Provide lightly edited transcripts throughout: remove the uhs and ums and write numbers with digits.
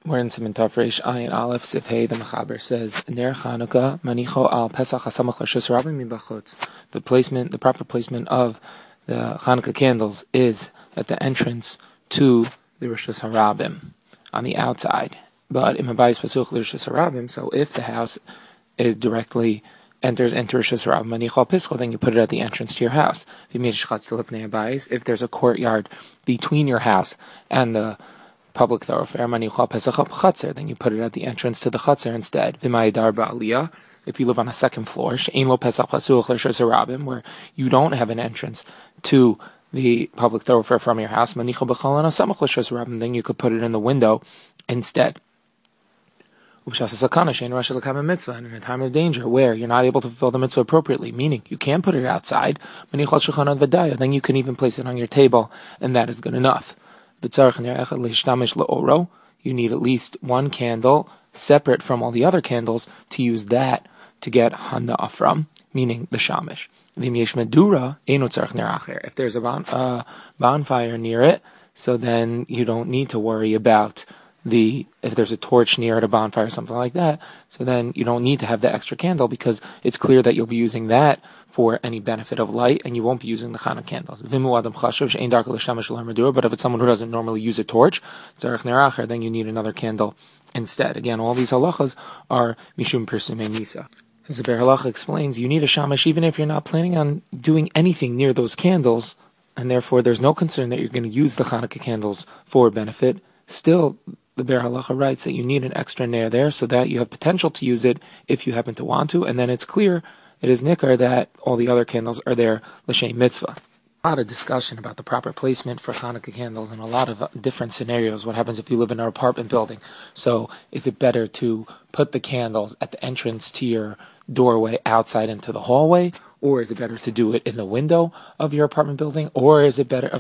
We're in Siman Tov Reish Ayin Aleph Sif Hey. The Mechaber says Ner Chanukah Manicho Al Pesach Hasamach L'Shus Rabim Mibachutz. The proper placement of the Chanukah candles is at the entrance to the Rishus Harabim on the outside. But in Mabayis Pasuch L'Rishus Harabim, so if the house is directly enters into Rishus Harabim Manicho Al Pischo, then you put it at the entrance to your house. If there's a courtyard between your house and the public thoroughfare, then you put it at the entrance to the chutzner instead. If you live on a second floor, where you don't have an entrance to the public thoroughfare from your house, then you could put it in the window instead. In a time of danger where you're not able to fulfill the mitzvah appropriately, meaning you can't put it outside, then you can even place it on your table, and that is good enough. You need at least one candle separate from all the other candles to use that to get hana'ah from, meaning the shamish. If there's a bonfire near it, so then you don't need to worry about if there's a torch near it, a bonfire or something like that, so then you don't need to have the extra candle because it's clear that you'll be using that for any benefit of light and you won't be using the Chanukah candles. But if it's someone who doesn't normally use a torch, then you need another candle instead. Again, all these halachas are mishum persumei nisa. As the Be'er Halacha explains, you need a shamash even if you're not planning on doing anything near those candles, and therefore there's no concern that you're going to use the Chanukah candles for benefit. Still, the Be'er Halacha writes that you need an extra ner there so that you have potential to use it if you happen to want to, and then it's clear, it is nikar, that all the other candles are there l'shem mitzvah. A lot of discussion about the proper placement for Chanukah candles in a lot of different scenarios. What happens if you live in an apartment building? So is it better to put the candles at the entrance to your doorway outside into the hallway, or is it better to do it in the window of your apartment building, or is it better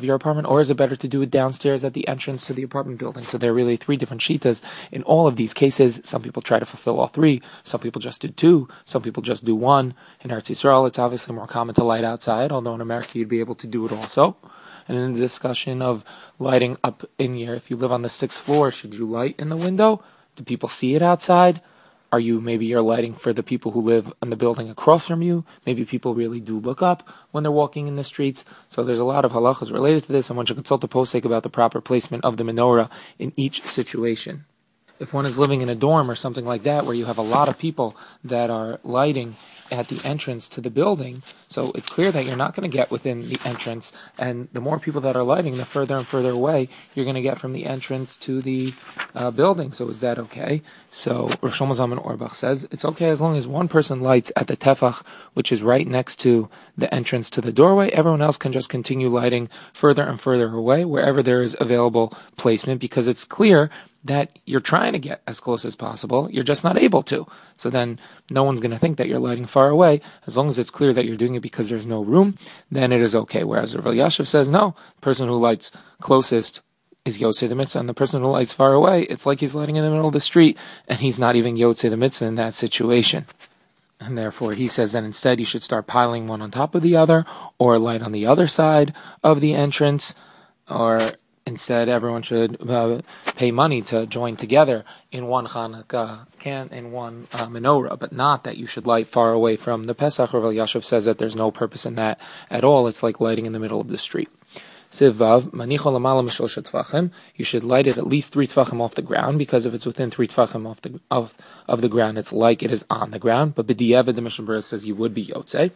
to do it downstairs at the entrance to the apartment building? So there are really three different shitas in all of these cases. Some people try to fulfill all three, some people just do two, some people just do one. In Eretz Yisrael, it's obviously more common to light outside, although in America you'd be able to do it also. And in the discussion of lighting up in here, if you live on the 6th floor, should you light in the window? Do people see it outside? Maybe you're lighting for the people who live in the building across from you. Maybe people really do look up when they're walking in the streets. So there's a lot of halachas related to this, and one should consult the posek about the proper placement of the menorah in each situation. If one is living in a dorm or something like that, where you have a lot of people that are lighting at the entrance to the building, so it's clear that you're not going to get within the entrance, and the more people that are lighting, the further and further away you're going to get from the entrance to the building. So is that okay? So Rosh Shlomo Zalman Auerbach says it's okay as long as one person lights at the tefach, which is right next to the entrance to the doorway. Everyone else can just continue lighting further and further away wherever there is available placement, because it's clear that you're trying to get as close as possible, you're just not able to. So then no one's going to think that you're lighting far away. As long as it's clear that you're doing it because there's no room, then it is okay. Whereas Rav Elyashiv says, no, the person who lights closest is Yotzei the Mitzvah, and the person who lights far away, it's like he's lighting in the middle of the street, and he's not even Yotzei the Mitzvah in that situation. And therefore he says that instead you should start piling one on top of the other, or light on the other side of the entrance, or instead, everyone should pay money to join together in one Chanukah in one menorah, but not that you should light far away from the Pesach. Rav Elyashiv says that there's no purpose in that at all. It's like lighting in the middle of the street. Siv Vav, manicho lamala mishlosh tefachim. You should light it at least 3 tefachim off the ground, because if it's within 3 tefachim of the ground, it's like it is on the ground. But b'diavad, the Mishnah Berurah says you would be yotzei.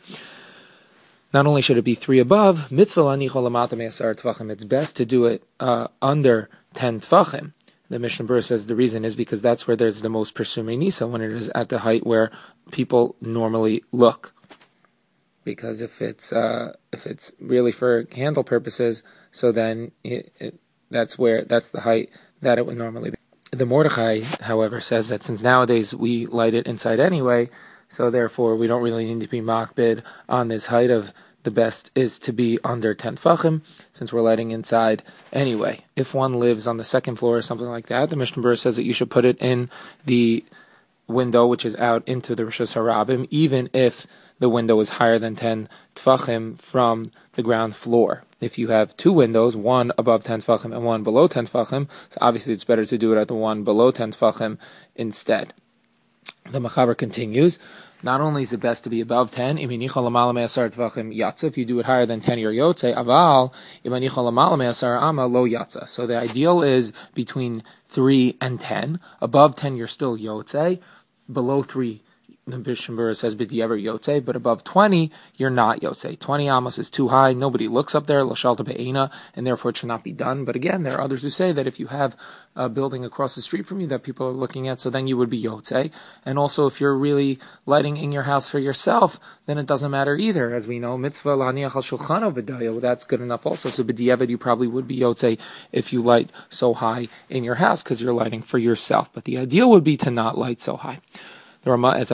Not only should it be 3 above, mitzvah lanicho lamata me'asar tefachim. It's best to do it under 10 tefachim. The Mishnah Berurah says the reason is because that's where there's the most persumei nisa, when it is at the height where people normally look. Because if it's really for candle purposes, so then that's the height that it would normally be. The Mordechai, however, says that since nowadays we light it inside anyway, so therefore we don't really need to be makbid on this height of the best is to be under 10 tefachim, since we're lighting inside anyway. If one lives on the 2nd floor or something like that, the Mishnah Berurah says that you should put it in the window which is out into the Rishus Harabim, even if the window is higher than 10 tefachim from the ground floor. If you have two windows, one above 10 tefachim and one below 10 tefachim, so obviously it's better to do it at the one below 10 tefachim instead. The Machaber continues, not only is it best to be above 10, if you do it higher than 10, you're yotze, aval, lo yatsa. So the ideal is between 3 and 10. Above 10, you're still yotze. Below 3, the Mishnah Berurah says b'di'ever yotze, but above 20, you're not yotze. 20 amos is too high, nobody looks up there, l'shalta be'ena, and therefore it should not be done. But again, there are others who say that if you have a building across the street from you that people are looking at, so then you would be yotze. And also, if you're really lighting in your house for yourself, then it doesn't matter either. As we know, mitzvah l'haniach al shulchano b'daya, that's good enough also. So b'di'ever, you probably would be yotze if you light so high in your house, because you're lighting for yourself. But the ideal would be to not light so high. The Rama, even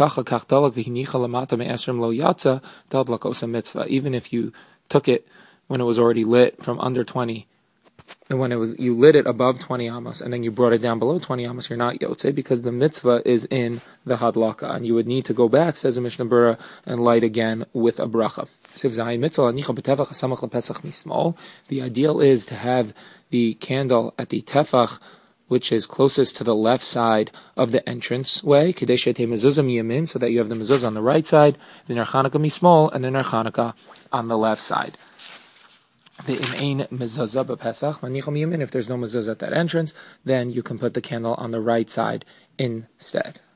if you took it when it was already lit from under 20, and when you lit it above 20 amos, and then you brought it down below 20 amos, you're not yotze, because the mitzvah is in the hadlaka, and you would need to go back, says the Mishnah Berurah, and light again with a bracha. The ideal is to have the candle at the tefach, which is closest to the left side of the entrance way, so that you have the mezuzah on the right side, the ner Chanukah mismol, and the ner Chanukah on the left side. If there's no mezuzah at that entrance, then you can put the candle on the right side instead.